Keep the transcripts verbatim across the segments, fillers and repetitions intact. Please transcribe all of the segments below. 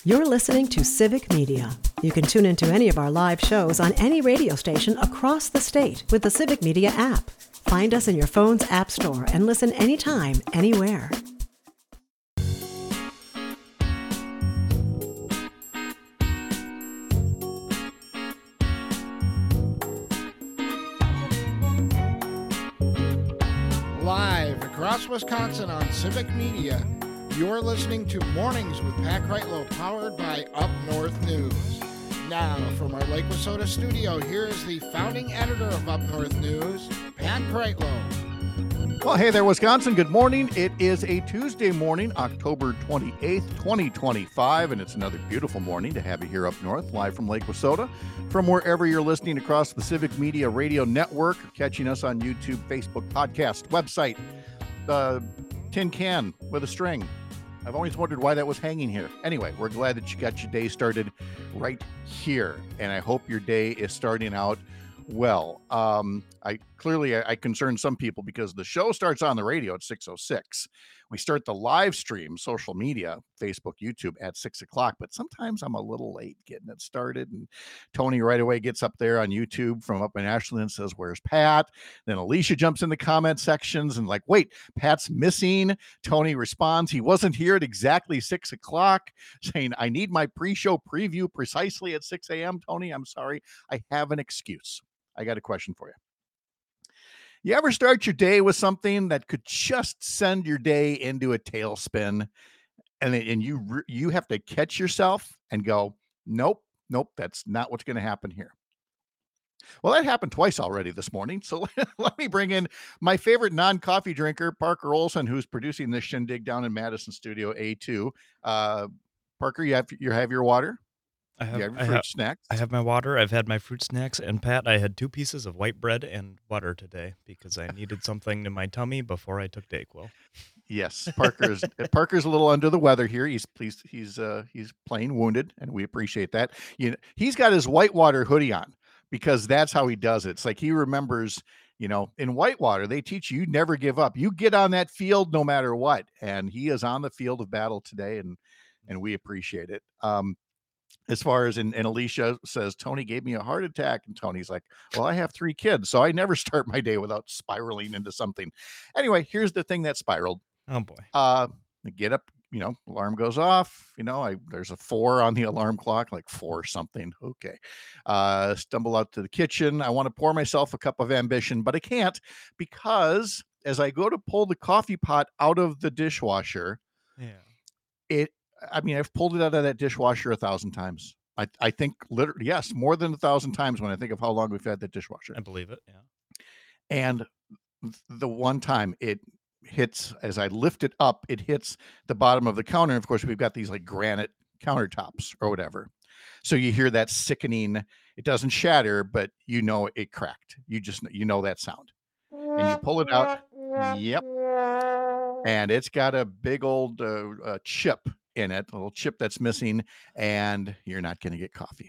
You're listening to Civic Media. You can tune into any of our live shows on any radio station across the state with the Civic Media app. Find us in your phone's app store and listen anytime, anywhere. Live across Wisconsin on Civic Media, you're listening to Mornings with Pat Kreitlow, powered by Up North News. Now, from our Lake Wissota studio, here is the founding editor of Up North News, Pat Kreitlow. Well, hey there, Wisconsin. Good morning. It is a Tuesday morning, October twenty-eighth, twenty twenty-five, and it's another beautiful morning to have you here up north, live from Lake Wissota. From wherever you're listening across the Civic Media Radio Network, catching us on YouTube, Facebook, podcast, website, uh, tin can with a string. I've always wondered why that was hanging here. Anyway, we're glad that you got your day started right here, and I hope your day is starting out well. Um, I clearly I, I concern some people because the show starts on the radio at six oh six. We start the live stream, social media, Facebook, YouTube at six o'clock, but sometimes I'm a little late getting it started. And Tony right away gets up there on YouTube from up in Ashland and says, "Where's Pat?" Then Alicia jumps in the comment sections and like, "Wait, Pat's missing." Tony responds, "He wasn't here at exactly six o'clock, saying, I need my pre-show preview precisely at six a.m. Tony, I'm sorry. I have an excuse. I got a question for you. You ever start your day with something that could just send your day into a tailspin, and and you you have to catch yourself and go, nope, nope, that's not what's going to happen here? Well, that happened twice already this morning. So let me bring in my favorite non-coffee drinker, Parker Olson, who's producing this shindig down in Madison Studio A two. Uh, Parker, you have you have your water? I have, you have your I fruit have, snacks? I have my water. I've had my fruit snacks. And Pat, I had two pieces of white bread and butter today because I needed something in my tummy before I took Dayquil. Yes, Parker's Parker's a little under the weather here. He's please he's uh he's plain wounded, and we appreciate that. You know, he's got his Whitewater hoodie on because that's how he does it. It's like he remembers, you know, in Whitewater, they teach you, you never give up. You get on that field no matter what. And he is on the field of battle today, and and we appreciate it. Um As far as, and, and Alicia says, Tony gave me a heart attack. And Tony's like, well, I have three kids, so I never start my day without spiraling into something. Anyway, here's the thing that spiraled. Oh, boy. Uh, I get up, you know, alarm goes off. You know, I there's a four on the alarm clock, like four something. Okay. Uh, stumble out to the kitchen. I want to pour myself a cup of ambition, but I can't because as I go to pull the coffee pot out of the dishwasher, Yeah. it I mean, I've pulled it out of that dishwasher a thousand times. I, I think literally, yes, more than a thousand times when I think of how long we've had that dishwasher. I believe it. Yeah. And the one time it hits, as I lift it up, it hits the bottom of the counter. And of course, we've got these like granite countertops or whatever. So you hear that sickening, it doesn't shatter, but you know it cracked. You just, you know that sound. And you pull it out. Yep. And it's got a big old uh, uh, chip in it, a little chip that's missing, and you're not going to get coffee.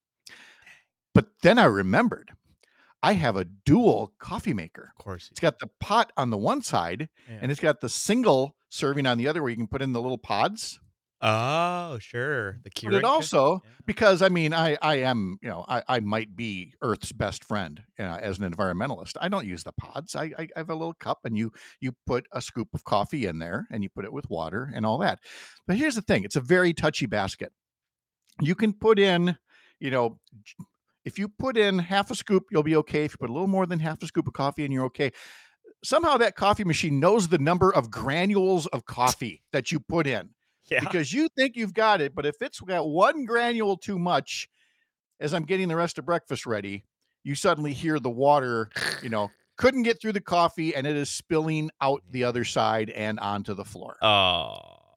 But then I remembered I have a dual coffee maker. Of course. It's got the pot on the one side, Yeah. and it's got the single serving on the other where you can put in the little pods. Oh, sure. The But it Keurig. also, Yeah. because I mean, I, I am, you know, I, I might be Earth's best friend uh, as an environmentalist. I don't use the pods. I, I have a little cup, and you you put a scoop of coffee in there, and you put it with water and all that. But here's the thing: it's a very touchy basket. You can put in, you know, if you put in half a scoop, you'll be okay. If you put a little more than half a scoop of coffee in, you're okay. Somehow that coffee machine knows the number of granules of coffee that you put in. Yeah. Because you think you've got it, but if it's got one granule too much, as I'm getting the rest of breakfast ready, you suddenly hear the water, you know, couldn't get through the coffee, and it is spilling out the other side and onto the floor. Oh.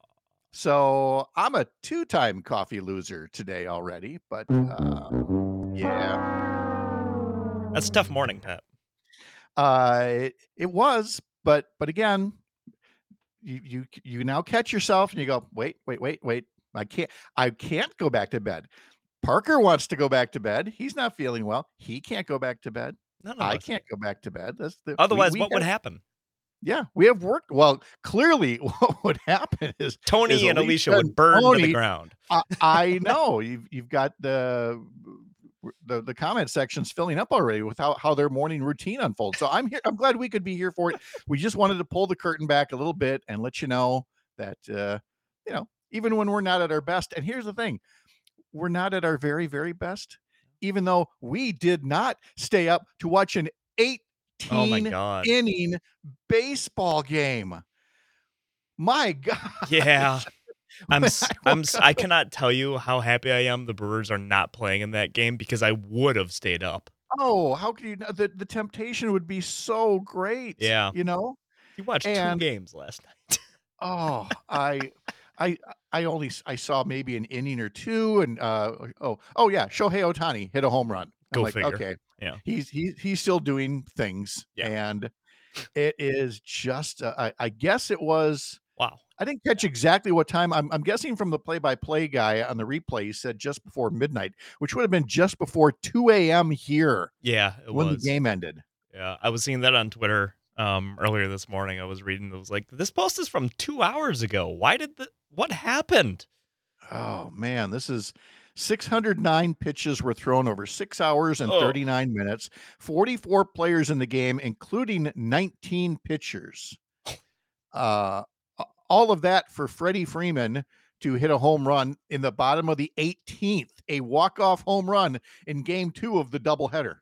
So I'm a two-time coffee loser today already, but uh, yeah. That's a tough morning, Pat. Uh, it, it was, but but again, you you you now catch yourself and you go, wait, wait, wait, wait. I can't I can't go back to bed. Parker wants to go back to bed. He's not feeling well. He can't go back to bed. None of I us. can't go back to bed. That's the Otherwise, we, we what would have, happen? Yeah, we have worked. Well, clearly, what would happen is is Tony and Alicia Alicia and would burn to the Tony. ground. I, I know you've you've got the the the comment sections filling up already with how, how their morning routine unfolds. So I'm here. I'm glad we could be here for it. We just wanted to pull the curtain back a little bit and let you know that uh, you know, even when we're not at our best. And here's the thing: we're not at our very very best, even though we did not stay up to watch an Oh my eighteen God. inning baseball game. My God. Yeah. I'm When s- I I'm woke s- up- I cannot tell you how happy I am the Brewers are not playing in that game because I would have stayed up. Oh, how could you not? The, the temptation would be so great, Yeah. you know? You watched two And games last night. oh, I I I only s- I saw maybe an inning or two and uh oh oh yeah, Shohei Ohtani hit a home run. I'm Go like, figure. okay. Yeah. He's he's he's still doing things Yeah. and it is just uh, I I guess it was Wow. I didn't catch exactly what time. I'm I'm guessing from the play-by-play guy on the replay, he said just before midnight, which would have been just before two a m here Yeah, it when the was. game ended. Yeah, I was seeing that on Twitter um earlier this morning. I was reading it was like this post is from two hours ago. Why did the what happened? Oh man, this is six hundred nine pitches were thrown over six hours and Oh. thirty-nine minutes. forty-four players in the game, including nineteen pitchers. Uh, a- all of that for Freddie Freeman to hit a home run in the bottom of the eighteenth, a walk-off home run in game two of the doubleheader.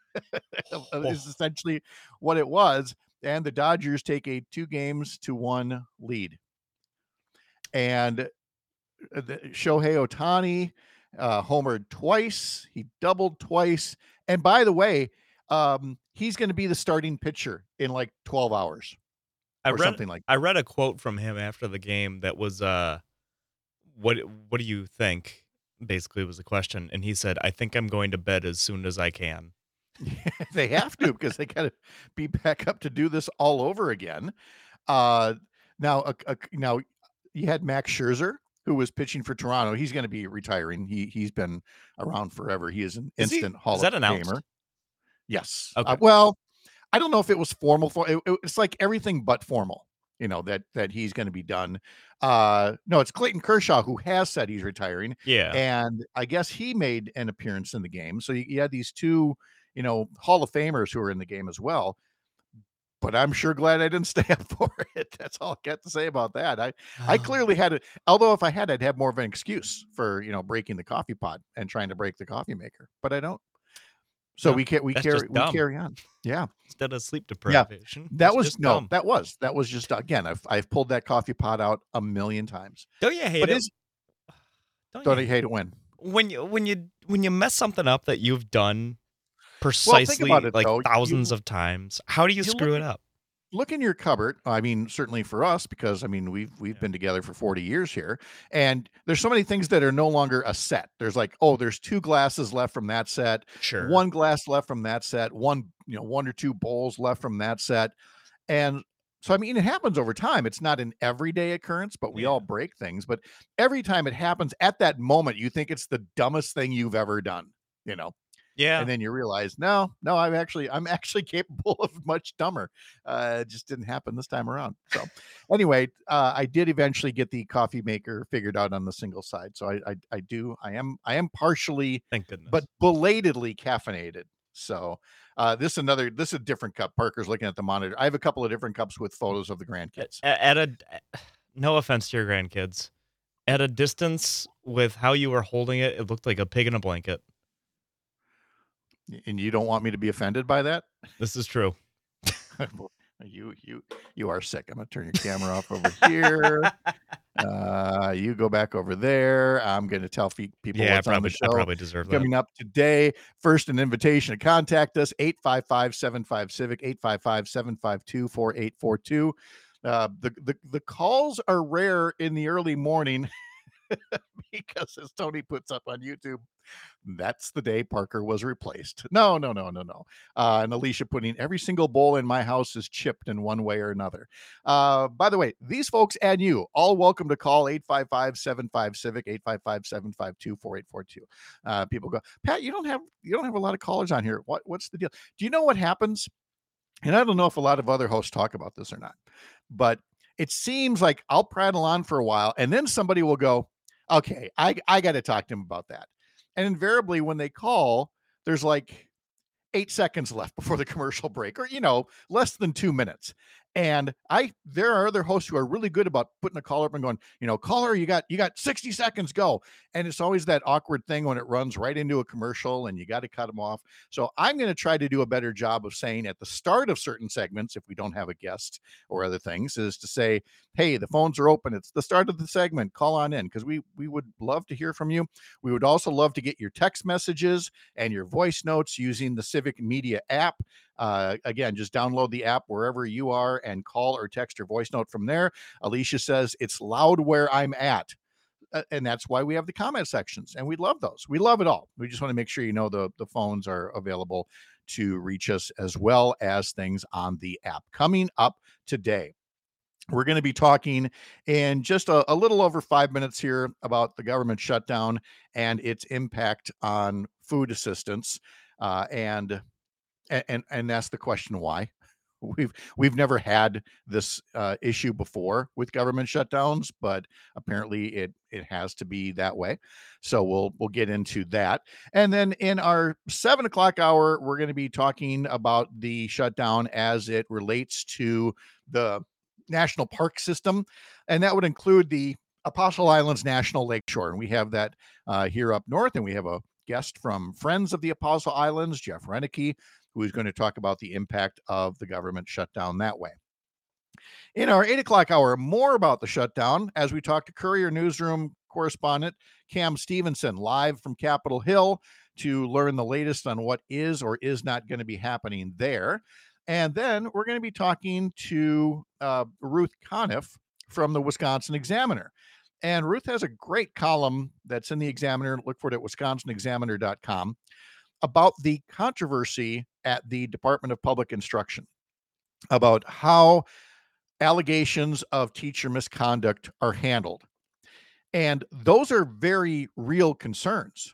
Is essentially what it was. And the Dodgers take a two games to one lead. And uh, the, Shohei Ohtani uh, homered twice. He doubled twice. And by the way, um, he's going to be the starting pitcher in like twelve hours I or read something like that. I read a quote from him after the game that was uh what what do you think? Basically was the question. And he said, I think I'm going to bed as soon as I can. They have to because they got to be back up to do this all over again. Uh, now, uh, uh, now you had Max Scherzer, who was pitching for Toronto. He's going to be retiring. He he's been around forever. He is an Is he- instant Hall is that of announced? Famer. Yes. Okay. Uh, well, I don't know if it was formal. For it, it- it's like everything but formal. You know that that he's going to be done. Uh, no, it's Clayton Kershaw who has said he's retiring. Yeah. And I guess he made an appearance in the game. So you, you had these two, you know, Hall of Famers who are in the game as well. But I'm sure glad I didn't stay up for it. That's all I got to say about that. I, I clearly had it. Although if I had, I'd have more of an excuse for, you know, breaking the coffee pot and trying to break the coffee maker, but I don't. So No, we can we that's carry just we dumb. carry on. Yeah. Instead of sleep deprivation. That it's was just no, dumb. that was that was just again, I've I've pulled that coffee pot out a million times. Don't you hate But it? is Don't don't you I hate it when? when you when you when you mess something up that you've done precisely about it, like though. You- thousands of times, how do you you screw look it at- up? Look in your cupboard. I mean, certainly for us, because I mean, we've we've Yeah. been together for forty years here, and there's so many things that are no longer a set. There's like, oh, there's two glasses left from that set, Sure. one glass left from that set, one, you know, one or two bowls left from that set. And so I mean, it happens over time. It's not an everyday occurrence, but we Yeah. all break things. But every time it happens at that moment, you think it's the dumbest thing you've ever done, you know. Yeah. And then you realize, no, no, I'm actually, I'm actually capable of much dumber. Uh, it just didn't happen this time around. So, anyway, uh, I did eventually get the coffee maker figured out on the single side. So I, I, I do, I am, I am partially, Thank goodness. but belatedly caffeinated. So, uh, this another, this is a different cup. Parker's looking at the monitor. I have a couple of different cups with photos of the grandkids. at, at a no offense to your grandkids, at a distance with how you were holding it, it looked like a pig in a blanket. And you don't want me to be offended by that? This is true. you, you, you are sick. I'm gonna turn your camera off over here. Uh, you go back over there. I'm going to tell fe- people Yeah, I what's on probably the I show probably deserve that. coming up today. First, an invitation to contact us, eight five five, seven five Civic, eight five five, seven five two, four eight four two. Uh, the, the, the calls are rare in the early morning because as Tony puts up on YouTube, that's the day Parker was replaced. No, no, no, no, no. Uh, and Alicia putting every single bowl in my house is chipped in one way or another. Uh, by the way, these folks and you all welcome to call eight five five, seven five Civic, eight five five, seven five two, four eight four two. Uh, people go, Pat, you don't have you don't have a lot of callers on here. What what's the deal? Do you know what happens And I don't know if a lot of other hosts talk about this or not, but it seems like I'll prattle on for a while and then somebody will go, okay, I, I got to talk to him about that. And invariably when they call, there's like eight seconds left before the commercial break, or, you know, less than two minutes. And I, there are other hosts who are really good about putting a caller up and going, you know, caller, you got, you got sixty seconds, go. And it's always that awkward thing when it runs right into a commercial and you got to cut them off. So I'm going to try to do a better job of saying at the start of certain segments, if we don't have a guest or other things, is to say, hey, the phones are open. It's the start of the segment. Call on in, because we, we would love to hear from you. We would also love to get your text messages and your voice notes using the Civic Media app. Uh, again, just download the app wherever you are and call or text your voice note from there. Alicia says it's loud where I'm at. Uh, and that's why we have the comment sections, and we love those. We love it all. We just want to make sure you know the, the phones are available to reach us, as well as things on the app. Coming up today, we're going to be talking in just a, a little over five minutes here about the government shutdown and its impact on food assistance. Uh, and And and that's the question why. We've we've never had this uh, issue before with government shutdowns, but apparently it it has to be that way. So we'll we'll get into that. And then in our seven o'clock hour, we're going to be talking about the shutdown as it relates to the national park system, and that would include the Apostle Islands National Lakeshore. And we have that uh, here up north, and we have a guest from Friends of the Apostle Islands, Jeff Renicky, who is going to talk about the impact of the government shutdown that way. In our eight o'clock hour, more about the shutdown as we talk to Courier Newsroom correspondent Cam Stevenson, live from Capitol Hill, to learn the latest on what is or is not going to be happening there. And then we're going to be talking to uh, Ruth Conniff from the Wisconsin Examiner. And Ruth has a great column that's in the Examiner. Look for it at wisconsin examiner dot com about the controversy at the Department of Public Instruction, about how allegations of teacher misconduct are handled. And those are very real concerns.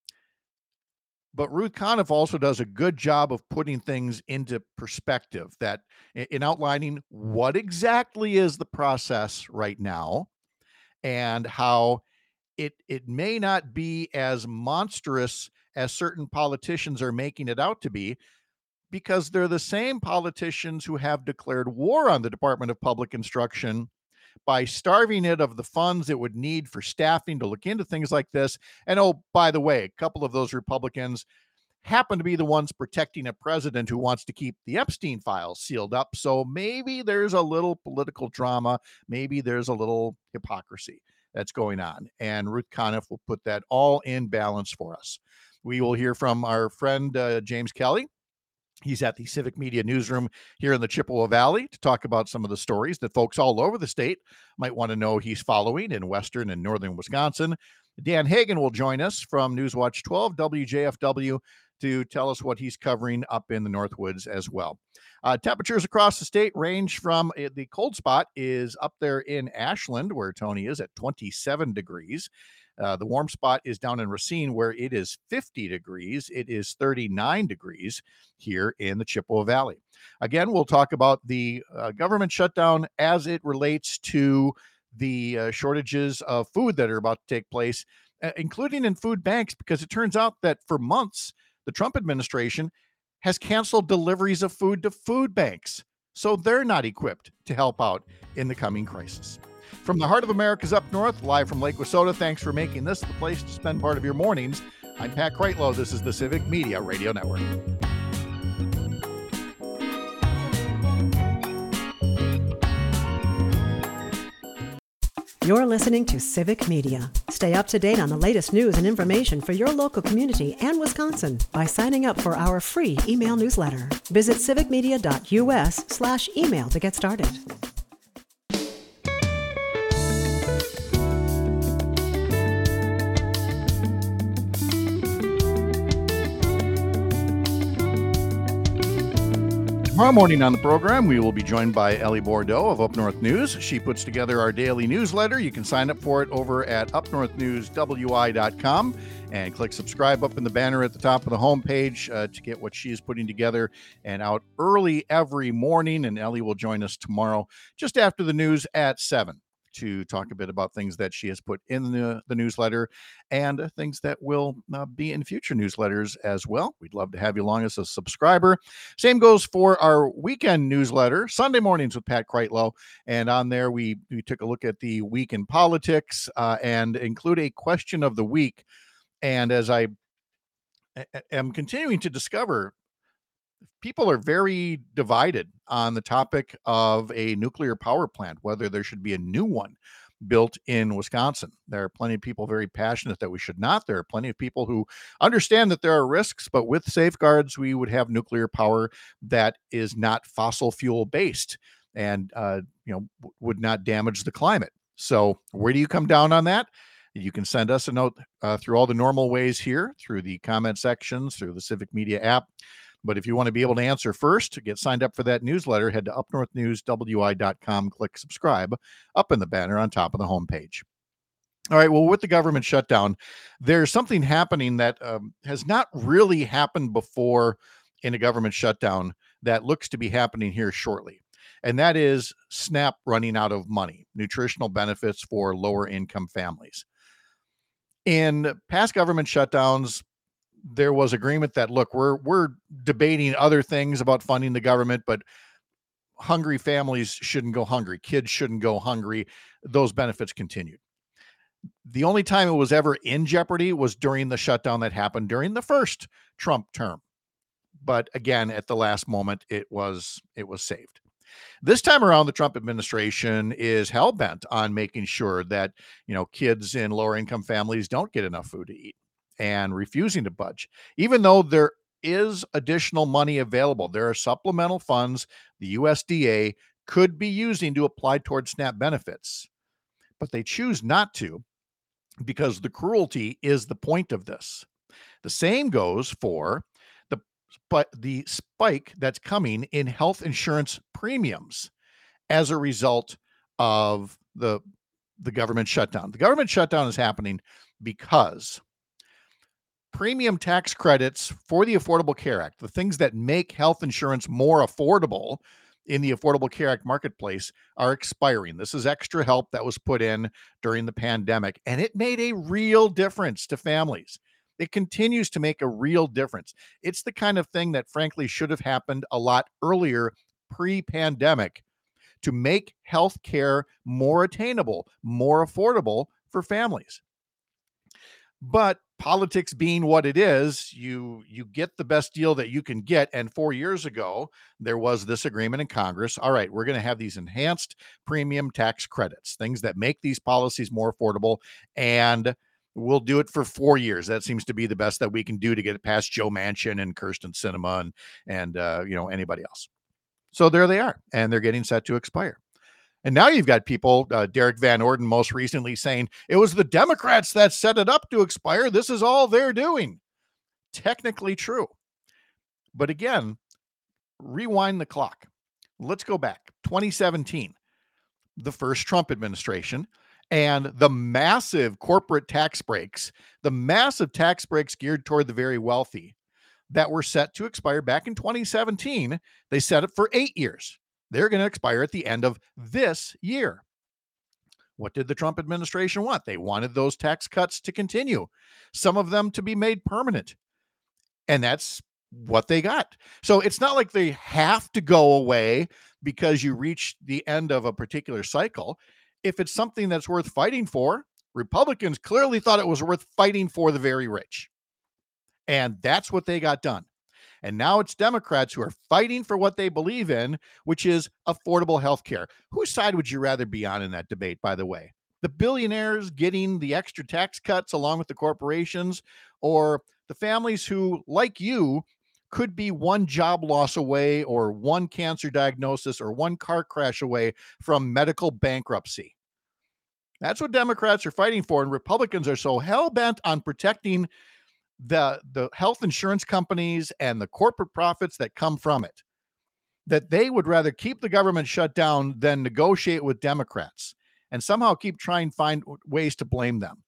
But Ruth Conniff also does a good job of putting things into perspective, that in outlining what exactly is the process right now and how it it may not be as monstrous as certain politicians are making it out to be, because they're the same politicians who have declared war on the Department of Public Instruction by starving it of the funds it would need for staffing to look into things like this. And oh, by the way, a couple of those Republicans happen to be the ones protecting a president who wants to keep the Epstein files sealed up. So maybe there's a little political drama. Maybe there's a little hypocrisy that's going on. And Ruth Conniff will put that all in balance for us. We will hear from our friend uh, James Kelly. He's at the Civic Media Newsroom here in the Chippewa Valley to talk about some of the stories that folks all over the state might want to know he's following in western and northern Wisconsin. Dan Hagan will join us from Newswatch twelve W J F W to tell us what he's covering up in the Northwoods as well. Uh, temperatures across the state range from uh, the cold spot is up there in Ashland, where Tony is, at twenty-seven degrees. Uh, the warm spot is down in Racine, where it is fifty degrees. It is thirty-nine degrees here in the Chippewa Valley. Again, we'll talk about the uh, government shutdown as it relates to the uh, shortages of food that are about to take place, uh, including in food banks, because it turns out that for months, the Trump administration has canceled deliveries of food to food banks. So they're not equipped to help out in the coming crisis. From the heart of America's up north, live from Lake Wissota, thanks for making this the place to spend part of your mornings. I'm Pat Kreitlow. This is the Civic Media Radio Network. You're listening to Civic Media. Stay up to date on the latest news and information for your local community and Wisconsin by signing up for our free email newsletter. Visit civicmedia.us slash email to get started. Tomorrow morning on the program, we will be joined by Ellie Bordeaux of Up North News. She puts together our daily newsletter. You can sign up for it over at up north news w i dot com and click subscribe up in the banner at the top of the homepage uh, to get what she is putting together and out early every morning. And Ellie will join us tomorrow just after the news at seven to talk a bit about things that she has put in the, the newsletter and uh, things that will uh, be in future newsletters as well. We'd love to have you along as a subscriber. Same goes for our weekend newsletter, Sunday Mornings with Pat Kreitlow. And on there, we, we took a look at the week in politics uh, and include a question of the week. And as I am continuing to discover, people are very divided on the topic of a nuclear power plant, whether there should be a new one built in Wisconsin. There are plenty of people very passionate that we should not. There are plenty of people who understand that there are risks, but with safeguards, we would have nuclear power that is not fossil fuel based and, uh, you know, w- would not damage the climate. So where do you come down on that? You can send us a note uh, through all the normal ways here, through the comment sections, through the Civic Media app. But if you want to be able to answer first, to get signed up for that newsletter, head to up north news w i dot com, click subscribe up in the banner on top of the homepage. All right, well, with the government shutdown, there's something happening that um, has not really happened before in a government shutdown that looks to be happening here shortly. And that is SNAP running out of money, nutritional benefits for lower income families. In past government shutdowns, there was agreement that, look, we're we're debating other things about funding the government, but hungry families shouldn't go hungry. Kids shouldn't go hungry. Those benefits continued. The only time it was ever in jeopardy was during the shutdown that happened during the first Trump term. But again, at the last moment, it was it was saved. This time around, the Trump administration is hell-bent on making sure that, you know, kids in lower income families don't get enough food to eat, and refusing to budge, even though there is additional money available. There are supplemental funds the U S D A could be using to apply towards SNAP benefits, but they choose not to because the cruelty is the point of this. The same goes for the, but the spike that's coming in health insurance premiums as a result of the, the government shutdown. The government shutdown is happening because premium tax credits for the Affordable Care Act, the things that make health insurance more affordable in the Affordable Care Act marketplace, are expiring. This is extra help that was put in during the pandemic, and it made a real difference to families. It continues to make a real difference. It's the kind of thing that, frankly, should have happened a lot earlier, pre-pandemic, to make health care more attainable, more affordable for families. But politics being what it is, you you get the best deal that you can get. And four years ago, there was this agreement in Congress. All right, we're going to have these enhanced premium tax credits, things that make these policies more affordable, and we'll do it for four years. That seems to be the best that we can do to get it past Joe Manchin and Kirsten Sinema and and uh, you know anybody else. So there they are, and they're getting set to expire. And now you've got people, uh, Derek Van Orden most recently saying it was the Democrats that set it up to expire. This is all they're doing. Technically true. But again, rewind the clock. Let's go back. twenty seventeen, the first Trump administration, and the massive corporate tax breaks, the massive tax breaks geared toward the very wealthy that were set to expire back in twenty seventeen. They set it for eight years. They're going to expire at the end of this year. What did the Trump administration want? They wanted those tax cuts to continue, some of them to be made permanent. And that's what they got. So it's not like they have to go away because you reach the end of a particular cycle. If it's something that's worth fighting for, Republicans clearly thought it was worth fighting for the very rich. And that's what they got done. And now it's Democrats who are fighting for what they believe in, which is affordable health care. Whose side would you rather be on in that debate, by the way? The billionaires getting the extra tax cuts along with the corporations, or the families who, like you, could be one job loss away or one cancer diagnosis or one car crash away from medical bankruptcy? That's what Democrats are fighting for, and Republicans are so hell-bent on protecting the the health insurance companies and the corporate profits that come from it, that they would rather keep the government shut down than negotiate with Democrats and somehow keep trying to find ways to blame them.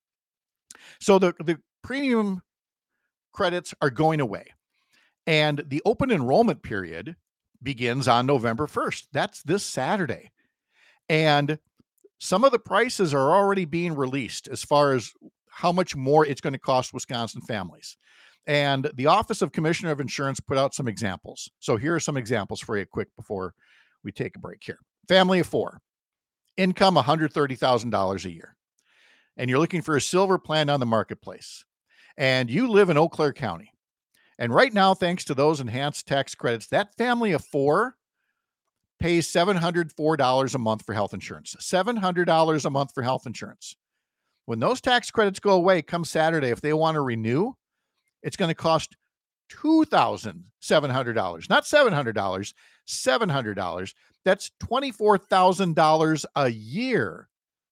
So the, the premium credits are going away. And the open enrollment period begins on November first. That's this Saturday. And some of the prices are already being released as far as how much more it's going to cost Wisconsin families. And the Office of Commissioner of Insurance put out some examples. So here are some examples for you quick before we take a break here. Family of four, income one hundred thirty thousand dollars a year. And you're looking for a silver plan on the marketplace. And you live in Eau Claire County. And right now, thanks to those enhanced tax credits, that family of four pays seven hundred four dollars a month for health insurance. seven hundred dollars a month for health insurance. When those tax credits go away come Saturday, if they want to renew, it's going to cost two thousand seven hundred dollars, not seven hundred dollars, seven hundred dollars. That's twenty-four thousand dollars a year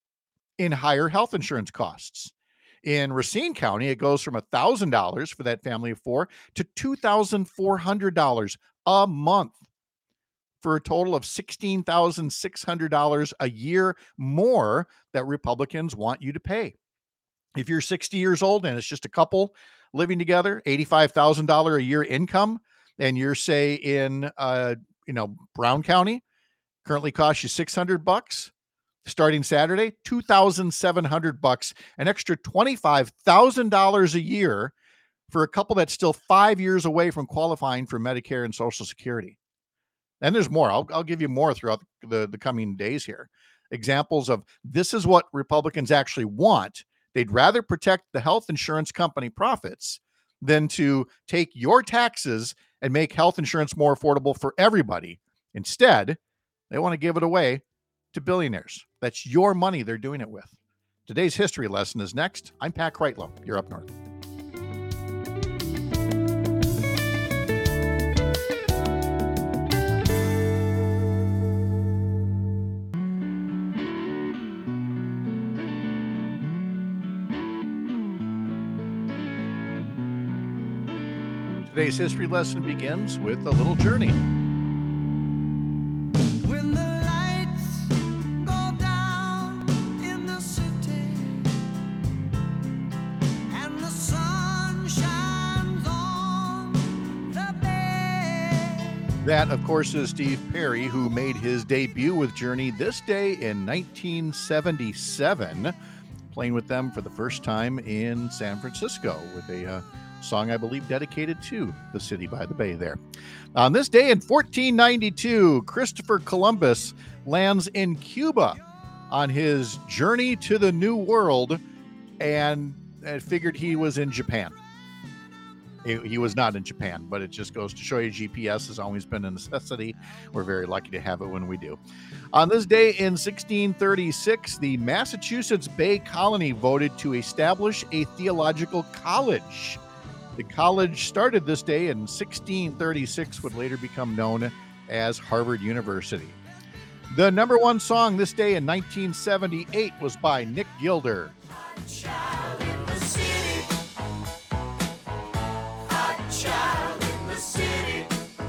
in higher health insurance costs. In Racine County, it goes from one thousand dollars for that family of four to two thousand four hundred dollars a month for a total of sixteen thousand six hundred dollars a year more that Republicans want you to pay. If you're sixty years old and it's just a couple living together, eighty-five thousand dollars a year income, and you're, say, in uh, you know, Brown County, currently costs you six hundred bucks. Starting Saturday, two thousand seven hundred bucks, an extra twenty-five thousand dollars a year for a couple that's still five years away from qualifying for Medicare and Social Security. And there's more. I'll, I'll give you more throughout the, the coming days here. Examples of this is what Republicans actually want. They'd rather protect the health insurance company profits than to take your taxes and make health insurance more affordable for everybody. Instead, they want to give it away to billionaires. That's your money they're doing it with. Today's history lesson is next. I'm Pat Kreitlow. You're up north. Today's history lesson begins with a little journey. That, of course, is Steve Perry, who made his debut with Journey this day in nineteen seventy-seven, playing with them for the first time in San Francisco with a uh, song, I believe, dedicated to the city by the bay there. On this day in fourteen ninety-two, Christopher Columbus lands in Cuba on his journey to the New World, and I figured he was in Japan. He was not in Japan, but it just goes to show you G P S has always been a necessity. We're very lucky to have it when we do. On this day in sixteen thirty-six, the Massachusetts Bay Colony voted to establish a theological college. The college started this day in sixteen thirty-six, would later become known as Harvard University. The number one song this day in nineteen seventy-eight was by Nick Gilder. Child in the city. Child in the city,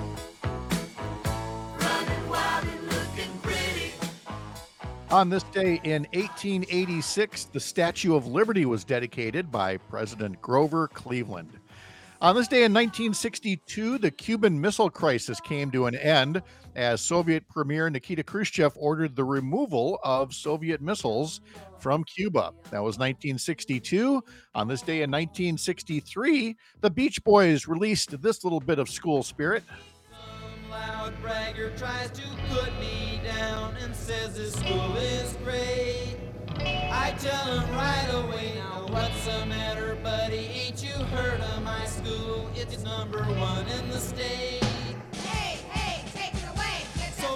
running wild and looking pretty. On this day in eighteen eighty-six, the Statue of Liberty was dedicated by President Grover Cleveland. On this day in nineteen sixty-two, the Cuban Missile Crisis came to an end as Soviet Premier Nikita Khrushchev ordered the removal of Soviet missiles from Cuba. That was nineteen sixty-two. On this day in nineteen sixty-three, the Beach Boys released this little bit of school spirit. Some loud bragger tries to put me down and says this school is great. I tell him right away, now what's the matter, buddy? Ain't you heard of my school? It's number one in the state. Hey, hey, take it away. Get so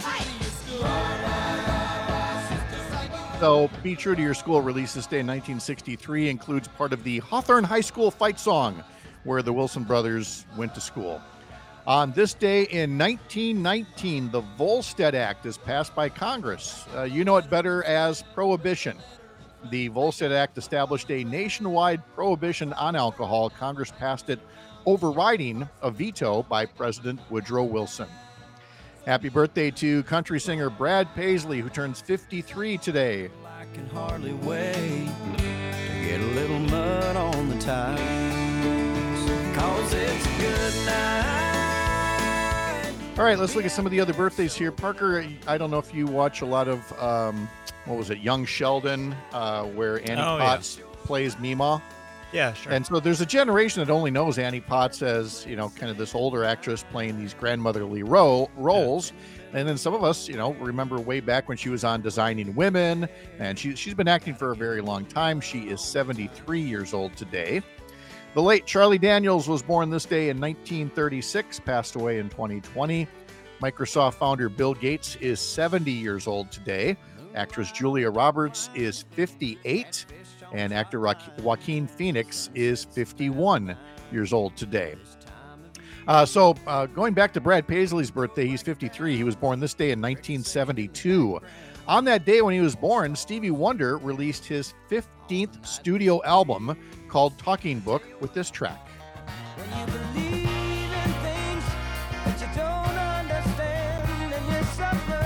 So, Be True to Your School, released this day in nineteen sixty-three, includes part of the Hawthorne High School fight song, where the Wilson brothers went to school. On this day in nineteen nineteen, the Volstead Act is passed by Congress. Uh, you know it better as Prohibition. The Volstead Act established a nationwide prohibition on alcohol. Congress passed it, overriding a veto by President Woodrow Wilson. Happy birthday to country singer Brad Paisley, who turns fifty-three today. I can hardly wait to get a little mud on the tires, 'cause it's a good night. All right, let's look at some of the other birthdays here. Parker, I don't know if you watch a lot of, um, what was it, Young Sheldon, uh, where Annie Oh, Potts plays Meemaw. Yeah, sure. And so there's a generation that only knows Annie Potts as, you know, kind of this older actress playing these grandmotherly ro- roles. Yeah. And then some of us, you know, remember way back when she was on Designing Women, and she, she's been acting for a very long time. She is seventy-three years old today. The late Charlie Daniels was born this day in nineteen thirty-six, passed away in twenty twenty. Microsoft founder Bill Gates is seventy years old today. Actress Julia Roberts is fifty-eight. And actor jo- Joaquin Phoenix is fifty-one years old today. Uh, so uh, going back to Brad Paisley's birthday, he's fifty-three. He was born this day in nineteen seventy-two. On that day when he was born, Stevie Wonder released his fifteenth studio album called Talking Book with this track. When you believe in things that you don't understand and you suffer,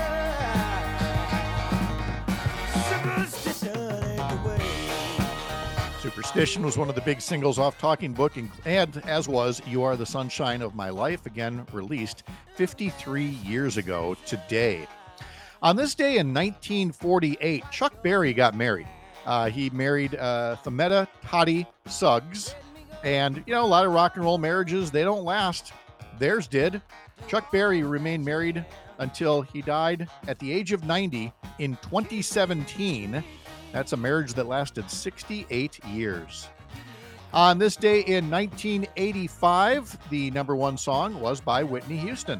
superstition ain't the way. Superstition was one of the big singles off Talking Book, and, and as was You Are the Sunshine of My Life, again released fifty-three years ago today. On this day in nineteen forty-eight, Chuck Berry got married. Uh, he married uh, Thametta Toddy Suggs, and, you know, a lot of rock and roll marriages, they don't last. Theirs did. Chuck Berry remained married until he died at the age of ninety in twenty seventeen. That's a marriage that lasted sixty-eight years. On this day in nineteen eighty-five, the number one song was by Whitney Houston.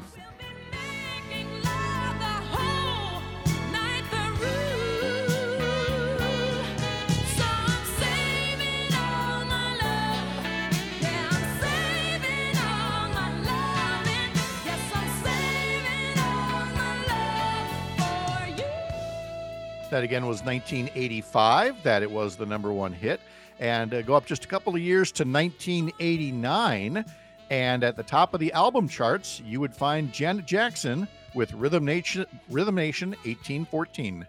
That again was nineteen eighty-five, that it was the number one hit. And uh, go up just a couple of years to nineteen eighty-nine. And at the top of the album charts, you would find Janet Jackson with Rhythm Nation, Rhythm Nation eighteen fourteen.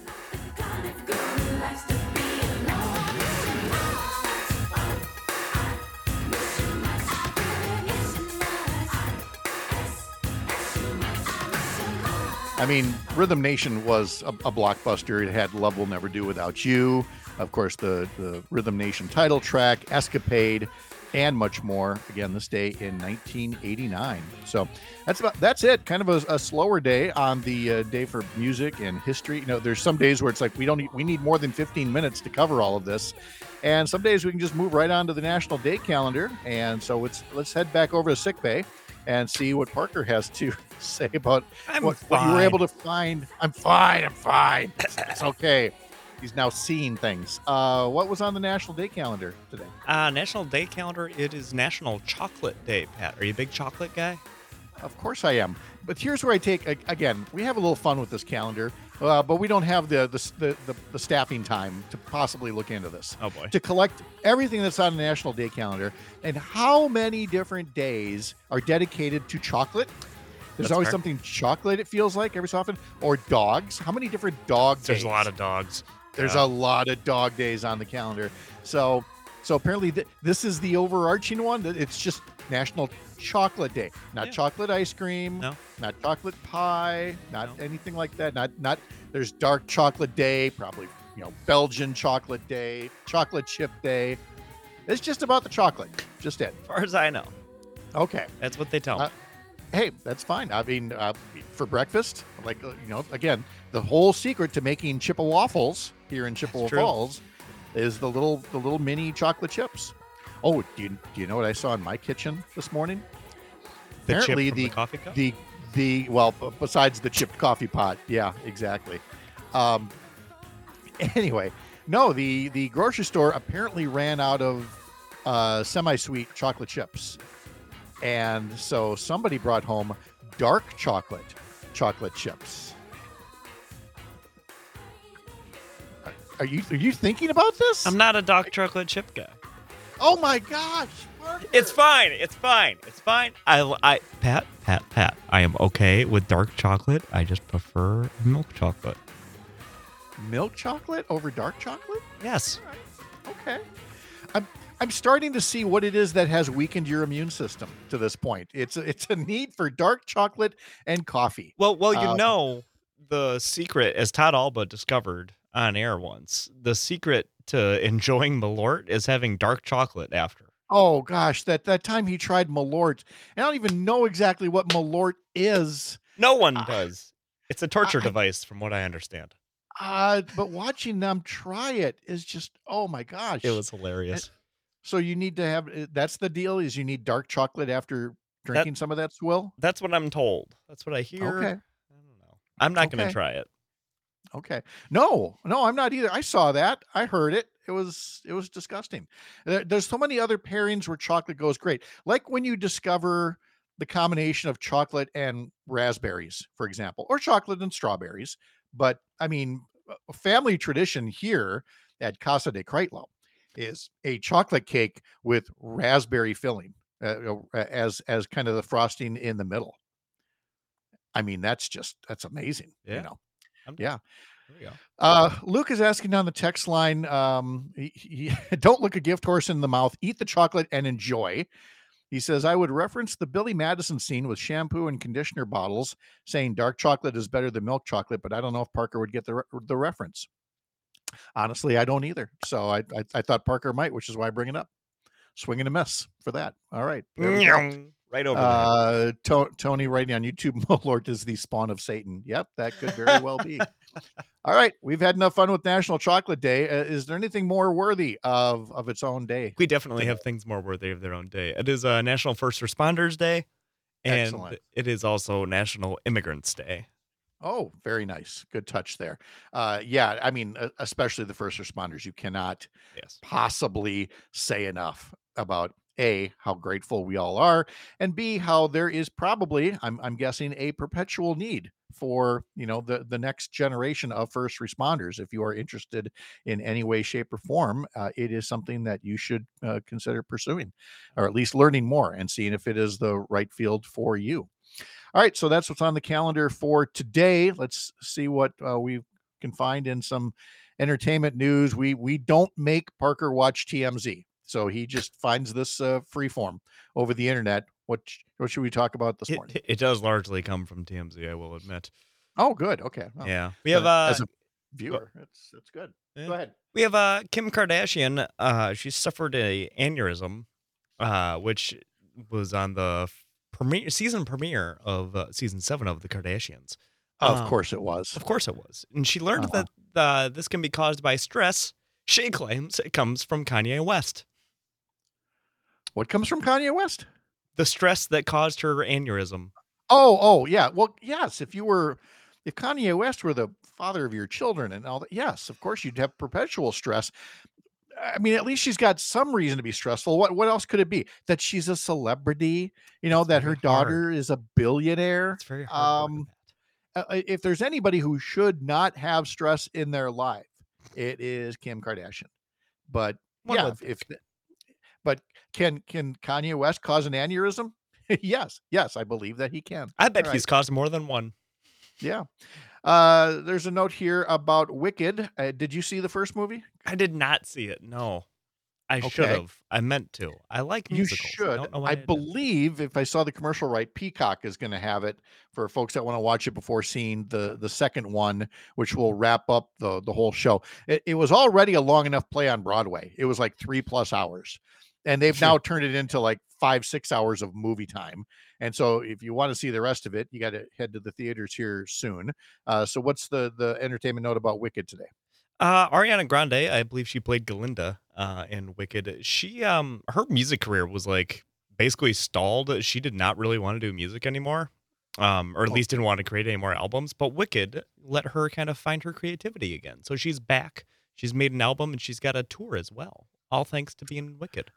I mean, Rhythm Nation was a, a blockbuster. It had Love Will Never Do Without You, of course, the, the Rhythm Nation title track, Escapade, and much more. Again, this day in nineteen eighty-nine. So that's about that's it. Kind of a, a slower day on the uh, day for music and history. You know, there's some days where it's like we don't need, we need more than fifteen minutes to cover all of this, and some days we can just move right on to the National Day calendar. And so it's let's head back over to sickbay and see what Parker has to say about I'm what, what you were fine. able to find. I'm fine. I'm fine. It's okay. He's now seeing things. Uh, what was on the National Day calendar today? Uh, National Day calendar, it is National Chocolate Day, Pat. Are you a big chocolate guy? Of course I am. But here's where I take, again, we have a little fun with this calendar, uh, but we don't have the the, the the the staffing time to possibly look into this. Oh, boy. To collect everything that's on the National Day calendar, and how many different days are dedicated to chocolate. There's That's always fair. something chocolate, it feels like, every so often. Or dogs. How many different dog days? There's a lot of dogs. There's Yeah. a lot of dog days on the calendar. So so apparently th- this is the overarching one. It's just National Chocolate Day. Not Yeah. chocolate ice cream. No. Not chocolate pie. Not No. anything like that. Not not there's Dark Chocolate Day, probably, you know, Belgian Chocolate Day, Chocolate Chip Day. It's just about the chocolate. Just it. As far as I know. Okay. That's what they tell me. Uh, Hey, that's fine. I mean, uh, for breakfast, like, uh, you know, again, the whole secret to making Chippewa waffles here in Chippewa true. Falls is the little, the little mini chocolate chips. Oh, do you, do you know what I saw in my kitchen this morning? the chip apparently from the, the- coffee cup? The, the, well, b- besides the chipped coffee pot. Yeah, exactly. Um, anyway, no, the, the grocery store apparently ran out of uh, semi-sweet chocolate chips. And so somebody brought home dark chocolate chocolate chips. Are- Are you are you thinking about this? I'm not a dark chocolate chip guy. Oh my gosh, Parker. It's fine. It's fine. It's fine. I, I, Pat, Pat, Pat. I am okay with dark chocolate. I just prefer milk chocolate. Milk chocolate over dark chocolate? Yes. Okay. I'm I'm starting to see what it is that has weakened your immune system to this point. It's a, it's a need for dark chocolate and coffee. Well, well, you Uh, know, the secret, as Todd Alba discovered on air once, the secret to enjoying Malort is having dark chocolate after. Oh gosh, that that time he tried Malort, and I don't even know exactly what Malort is. No one I- does. It's a torture I- device, from what I understand. Uh, but watching them try it is just, oh my gosh. It was hilarious. So you need to have, uh, that's the deal, is you need dark chocolate after drinking some of that swill? That's what I'm told. That's what I hear. Okay. I don't know. I'm not going Okay. to try it. Okay. No, no, I'm not either. I saw that. I heard it. It was it was disgusting. There- There's so many other pairings where chocolate goes great. Like when you discover the combination of chocolate and raspberries, for example, or chocolate and strawberries. But I mean, a family tradition here at Casa de Kreitlow is a chocolate cake with raspberry filling uh, uh, as as kind of the frosting in the middle. I mean, that's just that's amazing. Yeah. You know. I'm Yeah. There we go. Uh, Luke is asking on the text line, um, he, he- don't look a gift horse in the mouth, eat the chocolate and enjoy. He says, I would reference the Billy Madison scene with shampoo and conditioner bottles saying dark chocolate is better than milk chocolate, but I don't know if Parker would get the, re- the reference. Honestly, I don't either. So I, I, I thought Parker might, which is why I bring it up. Swing and a miss for that. All right. There we go. Right over there. Uh, To- Tony writing on YouTube, Malort is the spawn of Satan. Yep, that could very well be. All right, we've had enough fun with National Chocolate Day. Uh, is there anything more worthy of of its own day? We definitely have things more worthy of their own day. It is uh, National First Responders Day, and Excellent. it is also National Immigrants Day. Oh, very nice. Good touch there. Uh, yeah, I mean, uh, especially the first responders. You cannot Yes. possibly say enough about A, how grateful we all are, and B, how there is probably, I'm, I'm guessing, a perpetual need for, you know, the, the next generation of first responders. If you are interested in any way, shape, or form, uh, it is something that you should uh, consider pursuing, or at least learning more and seeing if it is the right field for you. All right, so that's what's on the calendar for today. Let's see what uh, we can find in some entertainment news. We we don't make Parker watch T M Z, so he just finds this uh, free form over the internet. What what should we talk about this morning? It, it does largely come from T M Z, I will admit. Oh, good. Okay. Well, Yeah. We have uh, uh, as a viewer, it's it's good. yeah. Go ahead. we have uh, Kim Kardashian. Uh, she suffered a aneurysm, uh, which was on the premiere season premiere of uh, season seven of The Kardashians. Of Um, course, it was. Of course it was. And she learned Uh-huh. that uh, this can be caused by stress. She claims it comes from Kanye West. What comes from Kanye West? The stress that caused her aneurysm. Oh, oh, yeah. Well, yes. If you were, if Kanye West were the father of your children and all that, yes, of course you'd have perpetual stress. I mean, at least she's got some reason to be stressful. What what else could it be? That she's a celebrity, you know, It's that very her daughter is a billionaire. It's very hard. Um, uh, if there's anybody who should not have stress in their life, it is Kim Kardashian. But One yeah, would if, if but can can Kanye West cause an aneurysm? Yes, yes, I believe that he can. I bet All he's caused more than one. Yeah. Uh, there's a note here about Wicked. Uh, did you see the first movie? I did not see it. No, I Okay. should have. I meant to. I like You musicals. should. don't know why I didn't. believe, if I saw the commercial right, Peacock is going to have it for folks that want to watch it before seeing the the second one, which will wrap up the the whole show. It, it was already a long enough play on Broadway. It was like three plus hours, and they've now turned it into like five six hours of movie time. And so, if you want to see the rest of it, you got to head to the theaters here soon. Uh, so, what's the the entertainment note about Wicked today? Uh, Ariana Grande, I believe she played Galinda uh, in Wicked. She, um, her music career was like basically stalled. She did not really want to do music anymore, um, or at Oh. least didn't want to create any more albums. But Wicked let her kind of find her creativity again. So she's back. She's made an album and she's got a tour as well. All thanks to being Wicked.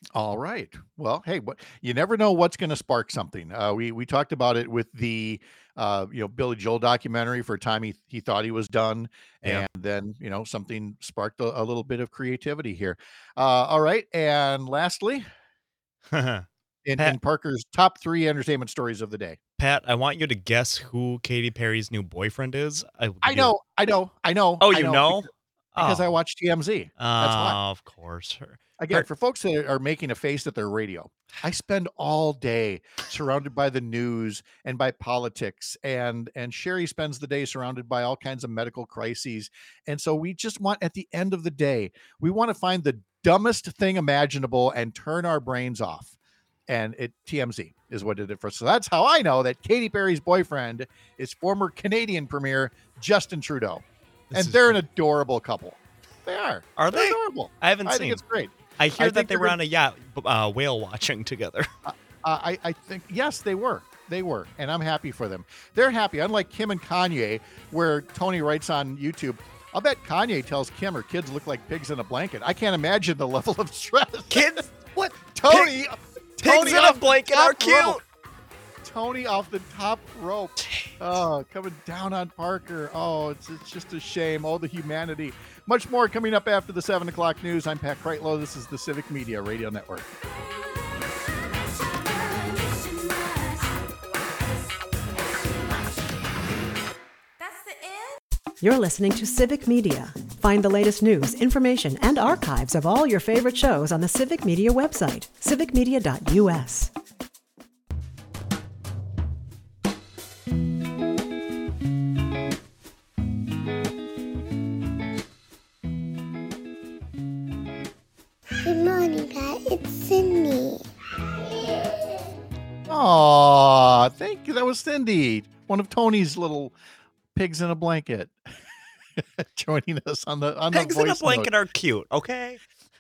All right. Well, hey, what you never know what's going to spark something. Uh, we we talked about it with the uh, you know Billy Joel documentary for a time he he thought he was done, Yeah. and then you know something sparked a, a little bit of creativity here. Uh, all right, and lastly, in Pat, in Parker's top three entertainment stories of the day. Pat, I want you to guess who Katy Perry's new boyfriend is. I will I give you. know, I know, I know, Oh, I you know know? because, because I Oh, watched T M Z. That's why. uh, of course. Her, Again, her, for folks that are making a face at their radio, I spend all day surrounded by the news and by politics, and and Sherry spends the day surrounded by all kinds of medical crises. And so we just want, at the end of the day, we want to find the dumbest thing imaginable and turn our brains off. And it T M Z is what did it for us. So that's how I know that Katy Perry's boyfriend is former Canadian Premier Justin Trudeau. this And is they're an great. adorable couple. They are. Are They're they? adorable. I haven't I seen. think it's great. I hear I that think they they're were gonna- on a yacht uh, whale watching together. Uh, I, I think, yes, they were. They were. And I'm happy for them. They're happy. Unlike Kim and Kanye, where Tony writes on YouTube, I'll bet Kanye tells Kim her kids look like pigs in a blanket. I can't imagine the level of stress. Kids, What? Tony. pigs Tony in a off the blanket top are cute. rope. Tony off the top rope. Oh, coming down on Parker. Oh, it's, it's just a shame. Oh, the humanity. Much more coming up after the seven o'clock news. I'm Pat Kreitlow. This is the Civic Media Radio Network. You're listening to Civic Media. Find the latest news, information, and archives of all your favorite shows on the Civic Media website, civic media dot u s. Good morning, Dad. It's Sydney. Aw, thank you. That was Cindy, one of Tony's little pigs in a blanket, joining us on the on Pigs the in a voice blanket note. are cute. Okay.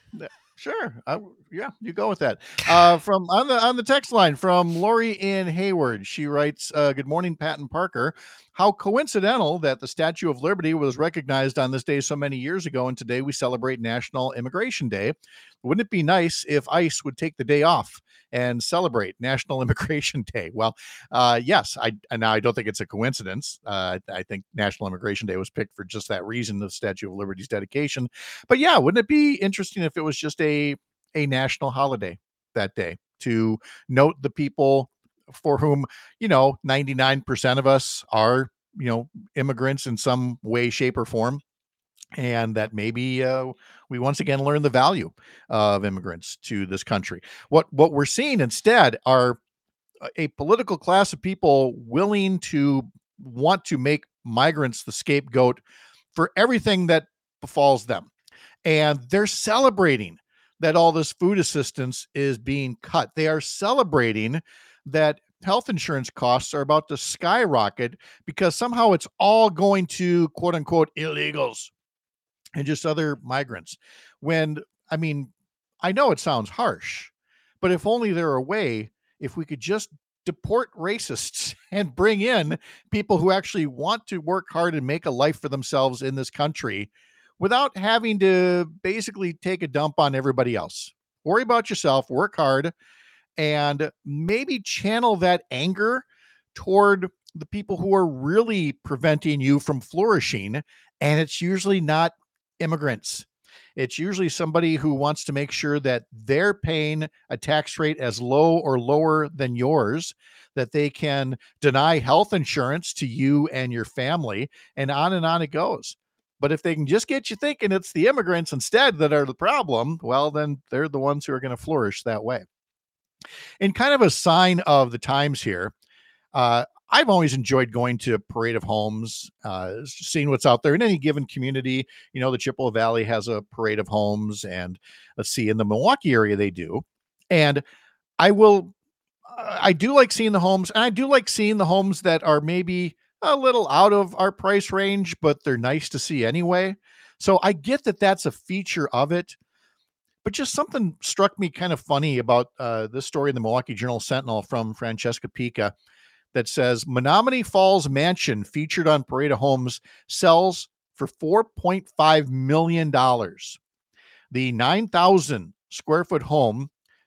Sure, I, yeah, you go with that. Uh, from on the on the text line from Lori in Hayward, she writes, uh, "Good morning, Pat and Parker. How coincidental that the Statue of Liberty was recognized on this day so many years ago, and today we celebrate National Immigration Day. Wouldn't it be nice if ICE would take the day off and celebrate National Immigration Day?" Well, uh, yes, I and now I don't think it's a coincidence. Uh, I, I think National Immigration Day was picked for just that reason, the Statue of Liberty's dedication. But yeah, wouldn't it be interesting if it was just a a national holiday that day to note the people for whom, you know, ninety-nine percent of us are, you know, immigrants in some way, shape, or form, and that maybe uh, we once again learn the value of immigrants to this country. What what we're seeing instead are a political class of people willing to want to make migrants the scapegoat for everything that befalls them, and they're celebrating that all this food assistance is being cut. They are celebrating that health insurance costs are about to skyrocket because somehow it's all going to quote unquote illegals and just other migrants. When, I mean, I know it sounds harsh, but if only there were a way, if we could just deport racists and bring in people who actually want to work hard and make a life for themselves in this country without having to basically take a dump on everybody else. Worry about yourself, work hard, and maybe channel that anger toward the people who are really preventing you from flourishing. And it's usually not immigrants. It's usually somebody who wants to make sure that they're paying a tax rate as low or lower than yours, that they can deny health insurance to you and your family, and on and on it goes. But if they can just get you thinking it's the immigrants instead that are the problem, well, then they're the ones who are going to flourish that way. In kind of a sign of the times here, uh, I've always enjoyed going to Parade of Homes, uh, seeing what's out there in any given community. You know, the Chippewa Valley has a Parade of Homes, and let's see, in the Milwaukee area they do. And I will, uh, I do like seeing the homes, and I do like seeing the homes that are maybe a little out of our price range, but they're nice to see anyway. So I get that that's a feature of it. But just something struck me kind of funny about uh, this story in the Milwaukee Journal Sentinel from Francesca Pica that says Menominee Falls Mansion, featured on Parade of Homes, sells for four point five million dollars. The nine thousand square foot home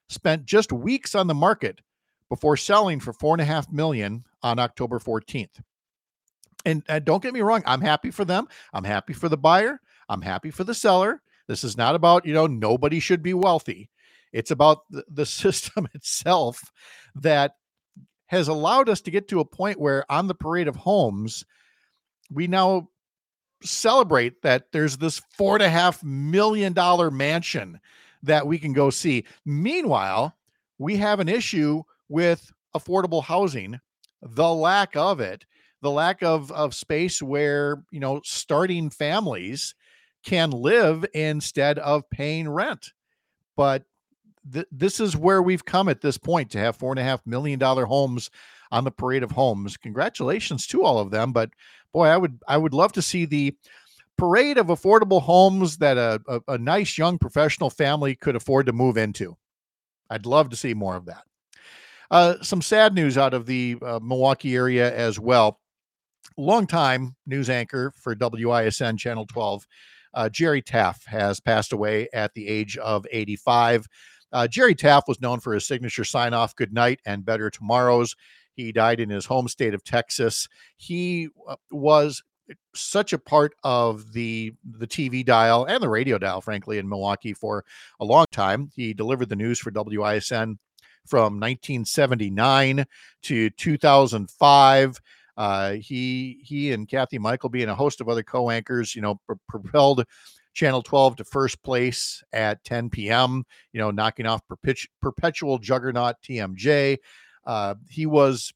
spent just weeks on the market before selling for four and a half million on October fourteenth. And, and don't get me wrong, I'm happy for them. I'm happy for the buyer. I'm happy for the seller. This is not about, you know, nobody should be wealthy. It's about the, the system itself that has allowed us to get to a point where on the Parade of Homes, we now celebrate that there's this four and a half million dollar mansion that we can go see. Meanwhile, we have an issue with affordable housing, the lack of it, the lack of, of space where, you know, starting families can live instead of paying rent. But th- this is where we've come at this point, to have four and a half million dollar homes on the Parade of Homes. Congratulations to all of them. But boy, I would, I would love to see the parade of affordable homes that a, a, a nice young professional family could afford to move into. I'd love to see more of that. Uh, some sad news out of the uh, Milwaukee area as well. Longtime news anchor for W I S N Channel twelve, uh, Jerry Taff, has passed away at the age of eighty-five. Uh, Jerry Taff was known for his signature sign-off, "Good night and better tomorrows." He died in his home state of Texas. He uh, was such a part of the the T V dial and the radio dial, frankly, in Milwaukee for a long time. He delivered the news for W I S N from nineteen seventy-nine to two thousand five. Uh, he he and Kathy Michaelby and a host of other co-anchors, you know, pr- propelled Channel twelve to first place at ten p.m., you know, knocking off perpetu- perpetual juggernaut T M J. Uh, he was,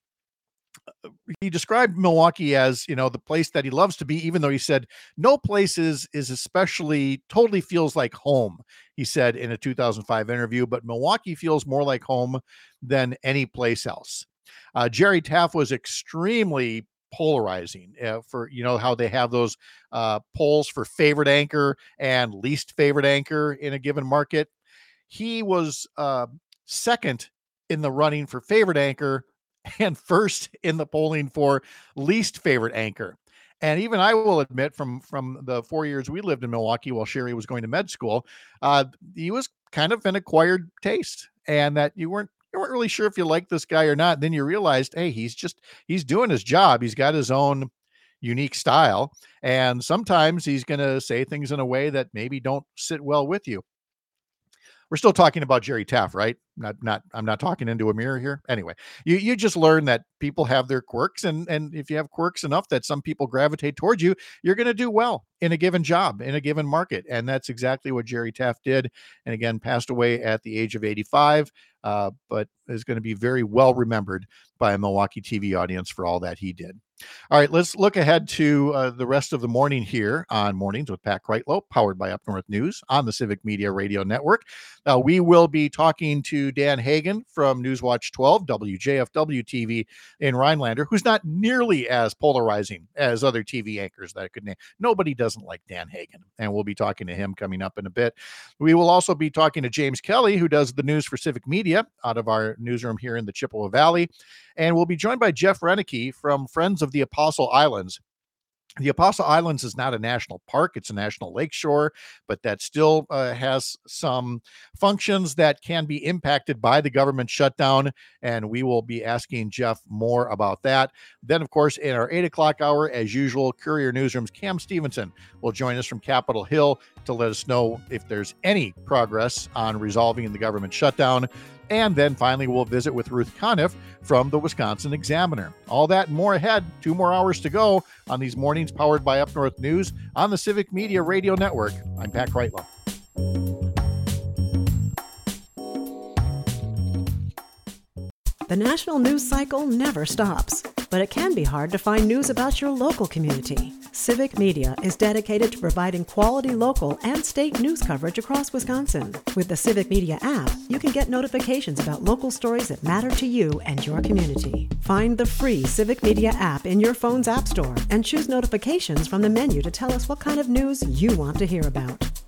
he described Milwaukee as, you know, the place that he loves to be, even though he said no place is, is especially totally feels like home, he said in a two thousand five interview, but Milwaukee feels more like home than any place else. Uh, Jerry Taff was extremely polarizing uh, for, you know, how they have those uh, polls for favorite anchor and least favorite anchor in a given market. He was uh, second in the running for favorite anchor and first in the polling for least favorite anchor. And even I will admit, from, from the four years we lived in Milwaukee while Sherry was going to med school, uh, he was kind of an acquired taste, and that you weren't you weren't really sure if you liked this guy or not. Then you realized, hey, he's just, he's doing his job. He's got his own unique style. And sometimes he's going to say things in a way that maybe don't sit well with you. We're still talking about Jerry Taff, right? Not, not, I'm not talking into a mirror here. Anyway, you, you just learn that people have their quirks. And, and if you have quirks enough that some people gravitate towards you, you're going to do well in a given job, in a given market. And that's exactly what Jerry Taff did. And again, passed away at the age of eighty-five, uh, but is going to be very well remembered by a Milwaukee T V audience for all that he did. All right, let's look ahead to uh, the rest of the morning here on Mornings with Pat Kreitlow, powered by Up North News on the Civic Media Radio Network. Uh, we will be talking to Dan Hagan from Newswatch twelve, W J F W T V in Rhinelander, who's not nearly as polarizing as other T V anchors that I could name. Nobody doesn't like Dan Hagan, and we'll be talking to him coming up in a bit. We will also be talking to James Kelly, who does the news for Civic Media out of our newsroom here in the Chippewa Valley. And we'll be joined by Jeff Renicky from Friends of the Apostle Islands. The Apostle Islands is not a national park. It's a national lakeshore, but that still uh, has some functions that can be impacted by the government shutdown. And we will be asking Jeff more about that. Then, of course, in our eight o'clock hour, as usual, Courier Newsroom's Cam Stevenson will join us from Capitol Hill to let us know if there's any progress on resolving the government shutdown. And then finally, we'll visit with Ruth Conniff from the Wisconsin Examiner. All that and more ahead. Two more hours to go on these mornings powered by Up North News on the Civic Media Radio Network. I'm Pat Kreitlow. The national news cycle never stops, but it can be hard to find news about your local community. Civic Media is dedicated to providing quality local and state news coverage across Wisconsin. With the Civic Media app, you can get notifications about local stories that matter to you and your community. Find the free Civic Media app in your phone's app store and choose notifications from the menu to tell us what kind of news you want to hear about.